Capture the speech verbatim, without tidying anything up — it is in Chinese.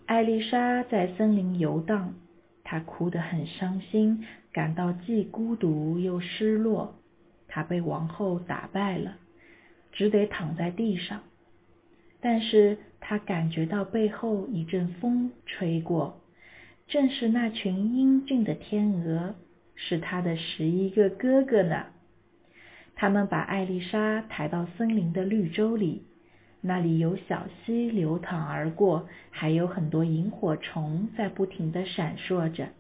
艾丽莎在森林游荡，她哭得很伤心，感到既孤独又失落。她被王后打败了，只得躺在地上。但是她感觉到背后一阵风吹过，正是那群英俊的天鹅，是她的十一个哥哥呢。他们把艾丽莎抬到森林的绿洲里，那里有小溪流淌而过，还有很多萤火虫在不停地闪烁着。